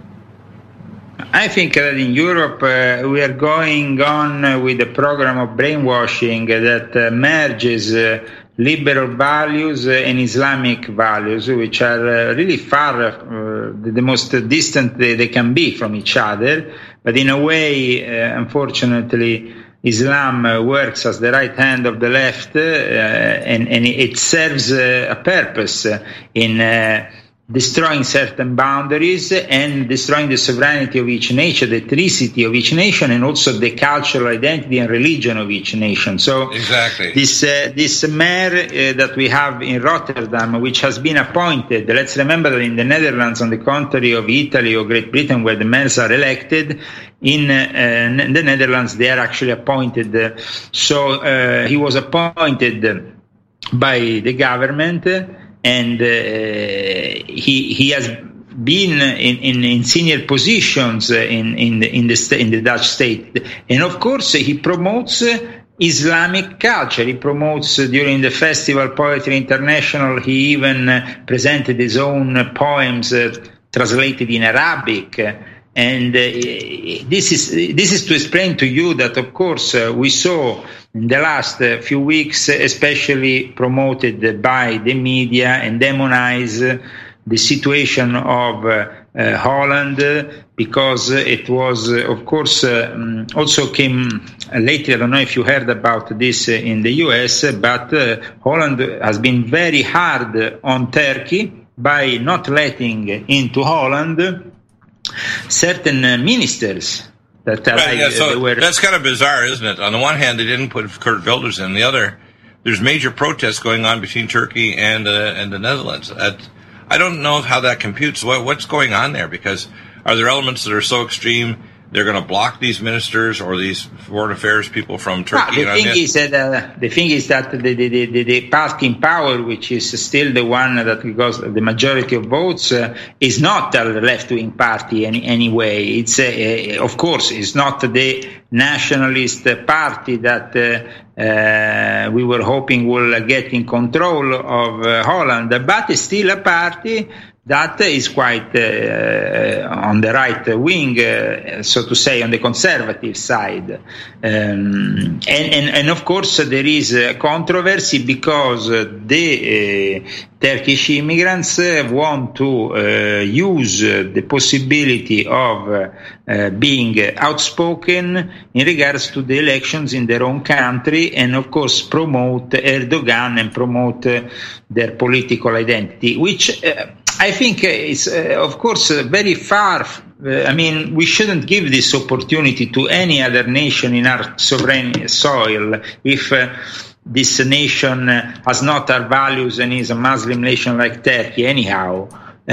I think that in Europe we are going on with a program of brainwashing that merges liberal values and Islamic values, which are really far the most distant they can be from each other. But in a way, unfortunately, Islam works as the right hand of the left, and it serves a purpose in destroying certain boundaries and destroying the sovereignty of each nation, the ethnicity of each nation, and also the cultural identity and religion of each nation. So exactly. This mayor that we have in Rotterdam, which has been appointed, let's remember that in the Netherlands, on the contrary of Italy or Great Britain, where the mayors are elected, in the Netherlands they are actually appointed. So he was appointed by the government, and he has been in senior positions in the Dutch state, and of course he promotes Islamic culture. He promotes during the festival Poetry International. He even presented his own poems translated in Arabic. And this is to explain to you that, of course, we saw in the last few weeks, especially promoted by the media and demonize the situation of Holland, because it was, of course, also came lately. I don't know if you heard about this in the US, but Holland has been very hard on Turkey by not letting into Holland certain ministers that right, that's kind of bizarre, isn't it? On the one hand, they didn't put Kurt Wilders in. The other, there's major protests going on between Turkey and the Netherlands. I don't know how that computes. What's going on there? Because are there elements that are so extreme they're going to block these ministers or these foreign affairs people from Turkey? The thing is that the party in power, which is still the one that got the majority of votes, is not a left-wing party anyway. It's of course, it's not the nationalist party that we were hoping will get in control of Holland, but it's still a party that is quite on the right wing, so to say, on the conservative side. And of course there is controversy because the Turkish immigrants want to use the possibility of being outspoken in regards to the elections in their own country, and of course promote Erdogan and promote their political identity, which I think is, of course, very far. I mean, we shouldn't give this opportunity to any other nation in our sovereign soil if this nation has not our values and is a Muslim nation like Turkey anyhow.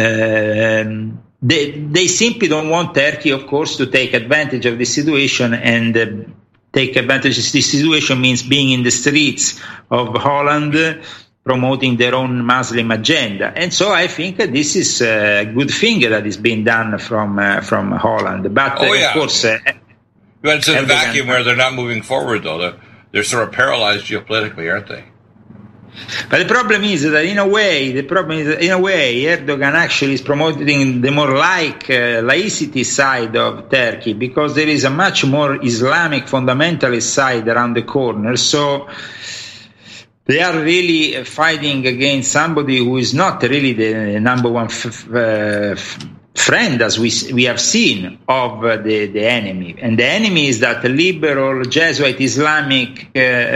They simply don't want Turkey, of course, to take advantage of this situation, and take advantage of this situation means being in the streets of Holland, promoting their own Muslim agenda. And so I think this is a good thing that is being done from Holland. But of course, but it's in a vacuum where they're not moving forward, though. They're sort of paralyzed geopolitically, aren't they? But the problem is that in a way, Erdogan actually is promoting the more laicity side of Turkey, because there is a much more Islamic fundamentalist side around the corner. So they are really fighting against somebody who is not really the number one friend, as we have seen, of the enemy. And the enemy is that liberal Jesuit Islamic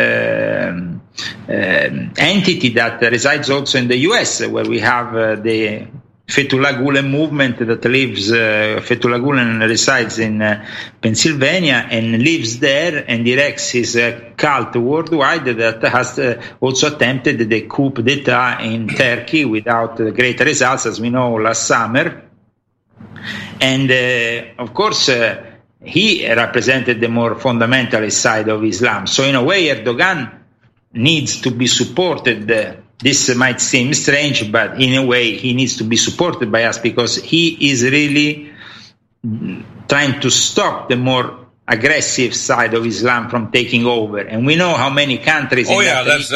entity that resides also in the US, where we have the Fethullah Gulen movement that lives, Fethullah Gulen resides in Pennsylvania and lives there and directs his cult worldwide, that has also attempted the coup d'etat in Turkey without great results, as we know, last summer. And of course, he represented the more fundamentalist side of Islam. So in a way, Erdogan needs to be supported. This might seem strange, but in a way he needs to be supported by us, because he is really trying to stop the more aggressive side of Islam from taking over. And we know how many countries. In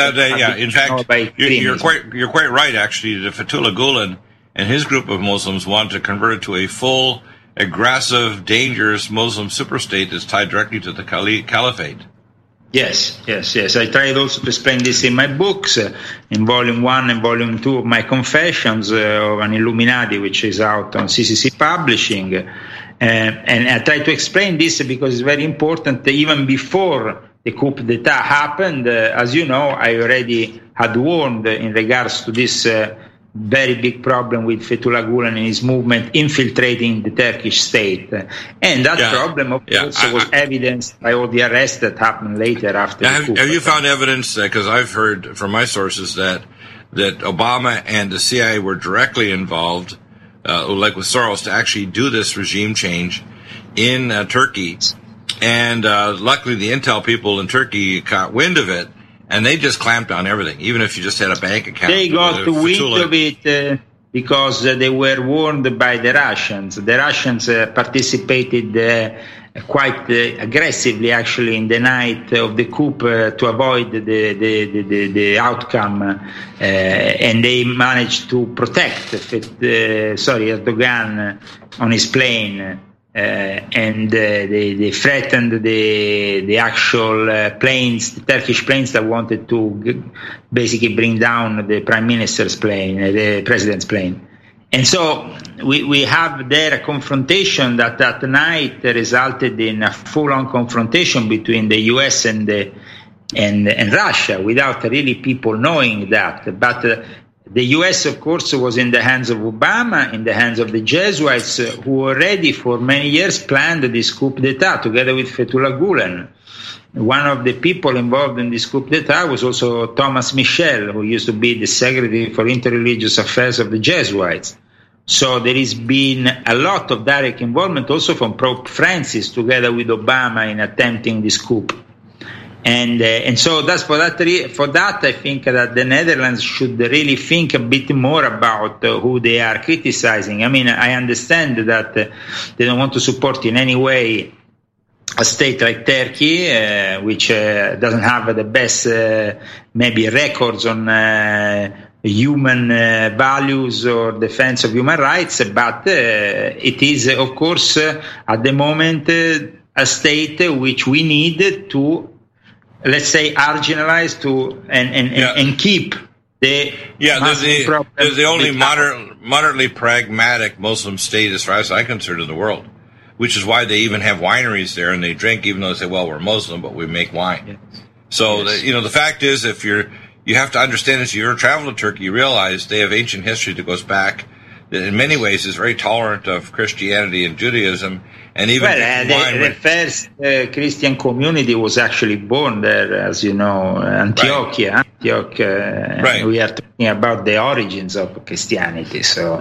fact, you're quite right. Actually, the Fethullah Gulen and his group of Muslims want to convert it to a full, aggressive, dangerous Muslim superstate that's tied directly to the caliphate. Yes. I tried also to explain this in my books, in Volume 1 and Volume 2 of my Confessions of an Illuminati, which is out on CCC Publishing. And I try to explain this because it's very important. Even before the coup d'etat happened, as you know, I already had warned in regards to this very big problem with Fethullah Gulen and his movement infiltrating the Turkish state. And that problem, of course, was evidenced by all the arrests that happened later after the coup. Have you found evidence, because I've heard from my sources that Obama and the CIA were directly involved, like with Soros, to actually do this regime change in Turkey. And luckily the intel people in Turkey caught wind of it, and they just clamped on everything, even if you just had a bank account. They got wind of it because they were warned by the Russians. The Russians participated quite aggressively, actually, in the night of the coup to avoid the outcome, and they managed to protect Erdogan on his plane, and they threatened the actual planes, the Turkish planes that wanted to basically bring down the prime minister's plane, the president's plane. And so we have there a confrontation that night resulted in a full-on confrontation between the U.S. and Russia, without really people knowing that. But the U.S., of course, was in the hands of Obama, in the hands of the Jesuits, who already for many years planned this coup d'etat together with Fethullah Gulen. One of the people involved in this coup d'etat was also Thomas Michel, who used to be the Secretary for Interreligious Affairs of the Jesuits. So there has been a lot of direct involvement also from Pope Francis together with Obama in attempting this coup. And so that's for that I think that the Netherlands should really think a bit more about who they are criticizing. I mean, I understand that they don't want to support in any way a state like Turkey, which doesn't have the best maybe records on human values or defense of human rights, but it is, of course, at the moment a state which we need to, let's say, marginalize to and keep the they're the only moderately pragmatic Muslim state, as far as I'm concerned, in the world. Which is why they even have wineries there, and they drink, even though they say, "Well, we're Muslim, but we make wine." Yes. So, the fact is, if you have to understand, as you're traveling to Turkey, you realize they have ancient history that goes back, that in many ways is very tolerant of Christianity and Judaism, and even the first Christian community was actually born there, as you know, Antioch. We are talking about the origins of Christianity. So,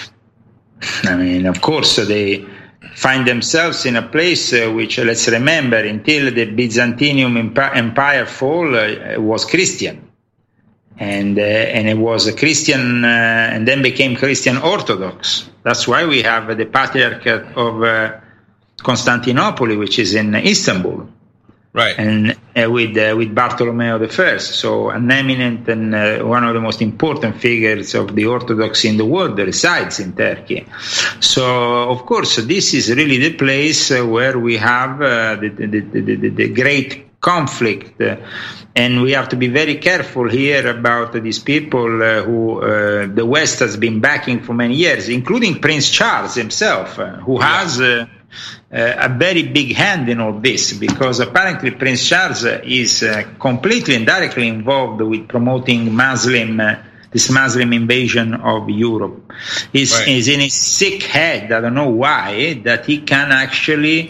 I mean, of course, they find themselves in a place which, let's remember, until the Byzantium Empire fall, was Christian, and it was a Christian, and then became Christian Orthodox. That's why we have the Patriarchate of Constantinople, which is in Istanbul, and with Bartolomeo I, so an eminent and one of the most important figures of the Orthodox in the world resides in Turkey. So, of course, this is really the place where we have the great conflict, and we have to be very careful here about these people who the West has been backing for many years, including Prince Charles himself, who has a very big hand in all this, because apparently Prince Charles is completely and directly involved with promoting this Muslim invasion of Europe. He's in his sick head, I don't know why, that he can actually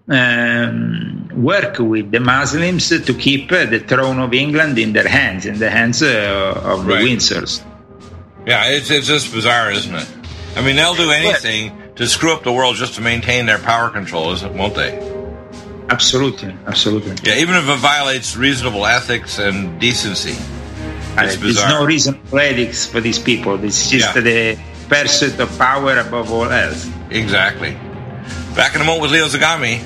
work with the Muslims to keep the throne of England in the hands of the Windsors. Yeah, it's just bizarre, isn't it? I mean, they'll do anything to screw up the world just to maintain their power control, won't they? Absolutely. Yeah, even if it violates reasonable ethics and decency. It's bizarre. There's no reasonable ethics for these people. It's just the pursuit of power above all else. Exactly. Back in a moment with Leo Zagami.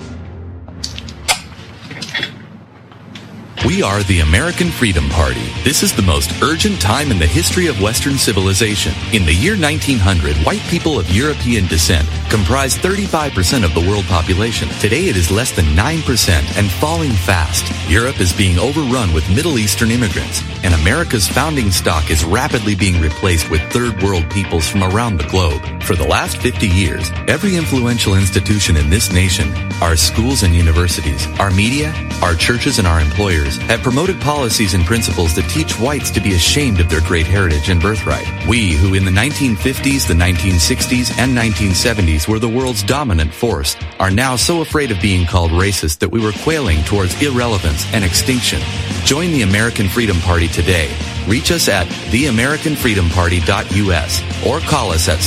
We are the American Freedom Party. This is the most urgent time in the history of Western civilization. In the year 1900, white people of European descent comprised 35% of the world population. Today it is less than 9% and falling fast. Europe is being overrun with Middle Eastern immigrants, and America's founding stock is rapidly being replaced with third world peoples from around the globe. For the last 50 years, every influential institution in this nation, our schools and universities, our media, our churches and our employers, have promoted policies and principles that teach whites to be ashamed of their great heritage and birthright. We, who in the 1950s, the 1960s, and 1970s were the world's dominant force, are now so afraid of being called racist that we were quailing towards irrelevance and extinction. Join the American Freedom Party today. Reach us at theamericanfreedomparty.us or call us at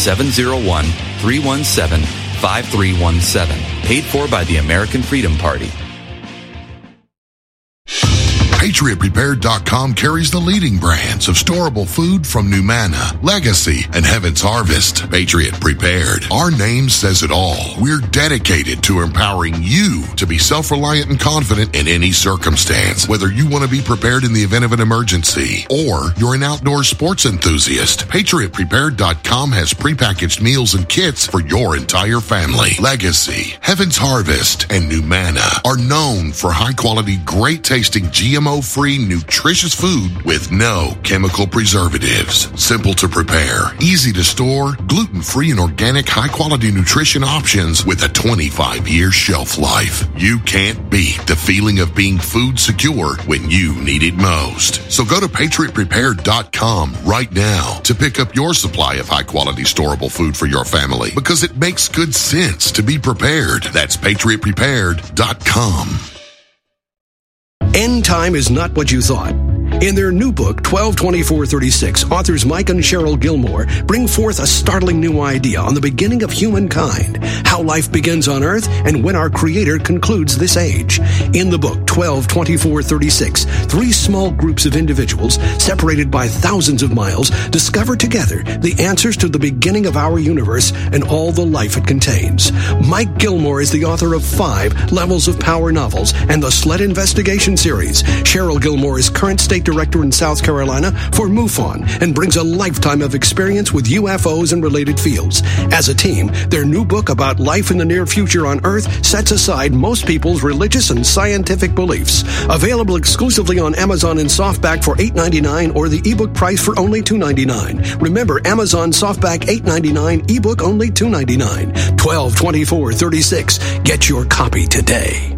701-317-5317. Paid for by the American Freedom Party. PatriotPrepared.com carries the leading brands of storable food from Numana, Legacy, and Heaven's Harvest. Patriot Prepared. Our name says it all. We're dedicated to empowering you to be self-reliant and confident in any circumstance. Whether you want to be prepared in the event of an emergency or you're an outdoor sports enthusiast, PatriotPrepared.com has prepackaged meals and kits for your entire family. Legacy, Heaven's Harvest, and Numana are known for high-quality, great-tasting GMO-free, nutritious food with no chemical preservatives. Simple to prepare, easy to store, gluten-free and organic high-quality nutrition options with a 25-year shelf life. You can't beat the feeling of being food secure when you need it most. So go to PatriotPrepared.com right now to pick up your supply of high-quality storable food for your family, because it makes good sense to be prepared. That's PatriotPrepared.com. End time is not what you thought. In their new book, 122436, authors Mike and Cheryl Gilmore bring forth a startling new idea on the beginning of humankind, how life begins on Earth, and when our Creator concludes this age. In the book, 122436, three small groups of individuals, separated by thousands of miles, discover together the answers to the beginning of our universe and all the life it contains. Mike Gilmore is the author of 5 Levels of Power novels and the Sled Investigation series. Cheryl Gilmore is current state director in South Carolina for MUFON and brings a lifetime of experience with UFOs and related fields. As a team, their new book about life in the near future on Earth sets aside most people's religious and scientific beliefs. Available exclusively on Amazon in softback for $8.99 or the ebook price for only $2.99. Remember, Amazon softback $8.99, ebook only $2.99. 122436. Get your copy today.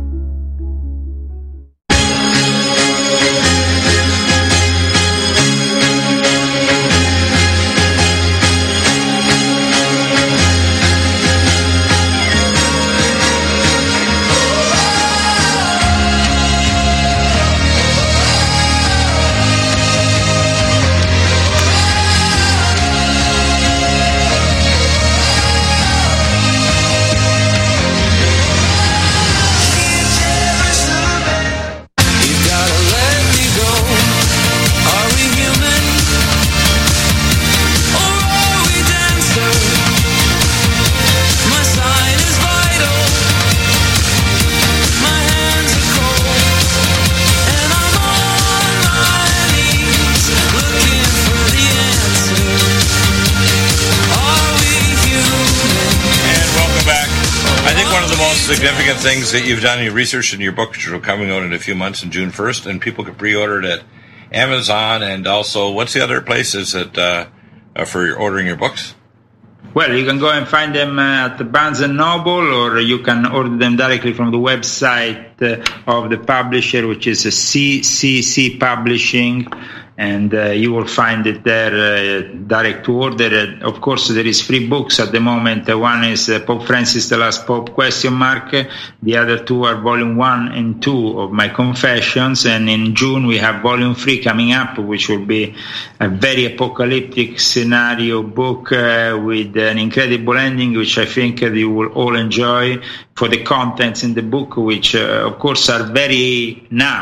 Significant things that you've done in your research in your book, which are coming out in a few months on June 1st, and people can pre-order it at Amazon. And also, what's the other places that for ordering your books? Well, you can go and find them at the Barnes & Noble, or you can order them directly from the website of the publisher, which is CCC Publishing, and you will find it there direct to order. Of course, there is free books at the moment. One is Pope Francis, the Last Pope, ? The other two are Volume 1 and 2 of my Confessions, and in June we have Volume 3 coming up, which will be a very apocalyptic scenario book with an incredible ending, which I think you will all enjoy, for the contents in the book, which of course are very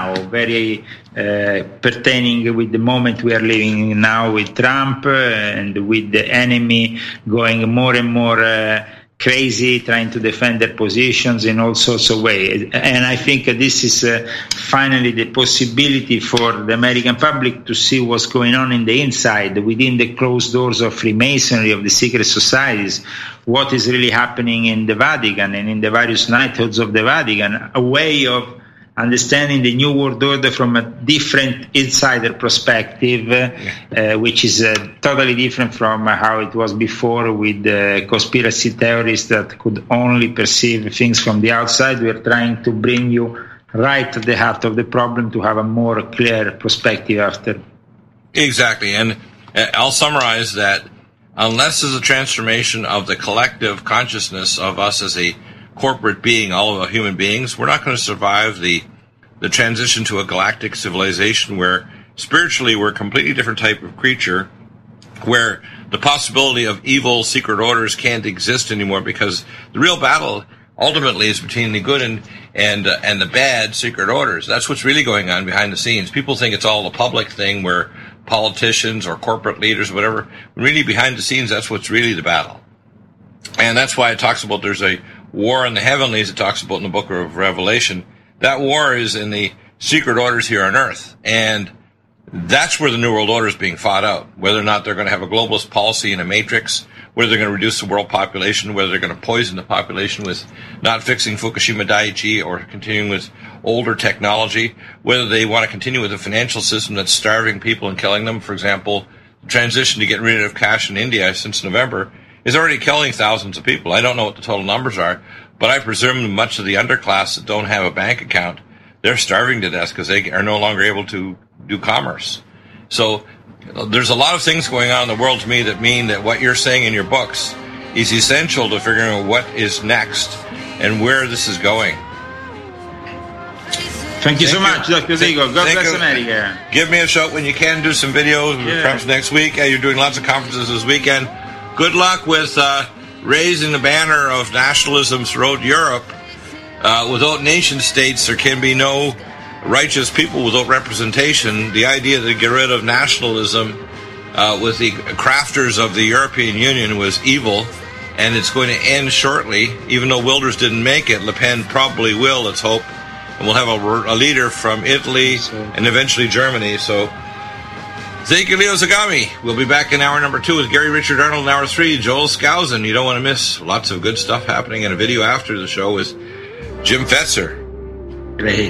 pertaining with the moment we are living in now with Trump and with the enemy going more and more crazy, trying to defend their positions in all sorts of ways. And I think this is finally the possibility for the American public to see what's going on in the inside, within the closed doors of Freemasonry, of the secret societies, what is really happening in the Vatican and in the various knighthoods of the Vatican, a way of understanding the New World Order from a different insider perspective, which is totally different from how it was before with conspiracy theorists that could only perceive things from the outside. We are trying to bring you right to the heart of the problem to have a more clear perspective after. Exactly. And I'll summarize that unless there's a transformation of the collective consciousness of us as a corporate being, all of our human beings, we're not going to survive the transition to a galactic civilization where spiritually we're a completely different type of creature, where the possibility of evil secret orders can't exist anymore, because the real battle ultimately is between the good and the bad secret orders. That's what's really going on behind the scenes. People think it's all a public thing where politicians or corporate leaders or whatever, really behind the scenes, that's what's really the battle. And that's why it talks about there's a war in the heavenlies. It talks about in the book of Revelation. That war is in the secret orders here on earth. And that's where the New World Order is being fought out. Whether or not they're going to have a globalist policy in a matrix, whether they're going to reduce the world population, whether they're going to poison the population with not fixing Fukushima Daiichi or continuing with older technology, whether they want to continue with a financial system that's starving people and killing them. For example, the transition to get rid of cash in India since November is already killing thousands of people. I don't know what the total numbers are, but I presume much of the underclass that don't have a bank account, they're starving to death because they are no longer able to do commerce. So there's a lot of things going on in the world to me that mean that what you're saying in your books is essential to figuring out what is next and where this is going. Thank you so much, Dr. Vigo. God bless America. Give me a shout when you can, do some videos, perhaps next week. You're doing lots of conferences this weekend. Good luck with raising the banner of nationalism throughout Europe. Without nation states, there can be no righteous people without representation. The idea to get rid of nationalism with the crafters of the European Union was evil, and it's going to end shortly. Even though Wilders didn't make it, Le Pen probably will, let's hope. And we'll have a leader from Italy and eventually Germany. So thank you, Leo Zagami. We'll be back in hour number 2 with Gary Richard Arnold in hour 3. Joel Skousen. You don't want to miss lots of good stuff happening in a video after the show with Jim Fetzer. Great.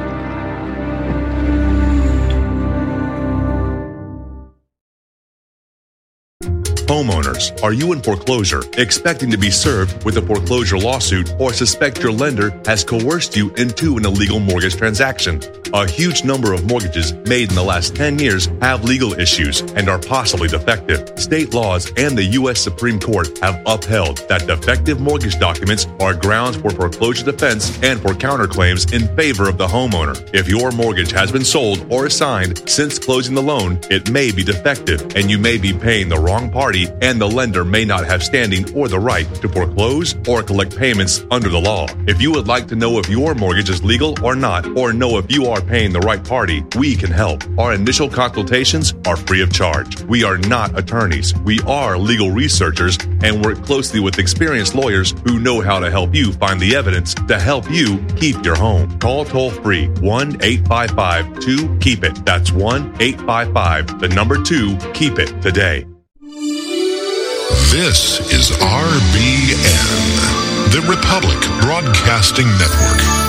Homeowners, are you in foreclosure, expecting to be served with a foreclosure lawsuit, or suspect your lender has coerced you into an illegal mortgage transaction? A huge number of mortgages made in the last 10 years have legal issues and are possibly defective. State laws and the U.S. Supreme Court have upheld that defective mortgage documents are grounds for foreclosure defense and for counterclaims in favor of the homeowner. If your mortgage has been sold or assigned since closing the loan, it may be defective and you may be paying the wrong party, and the lender may not have standing or the right to foreclose or collect payments under the law. If you would like to know if your mortgage is legal or not, or know if you are paying the right party, we can help. Our initial consultations are free of charge. We are not attorneys. We are legal researchers and work closely with experienced lawyers who know how to help you find the evidence to help you keep your home. Call toll-free 1-855-2-KEEP-IT. That's 1-855-2-KEEP-IT today. This is RBN, the Republic Broadcasting Network.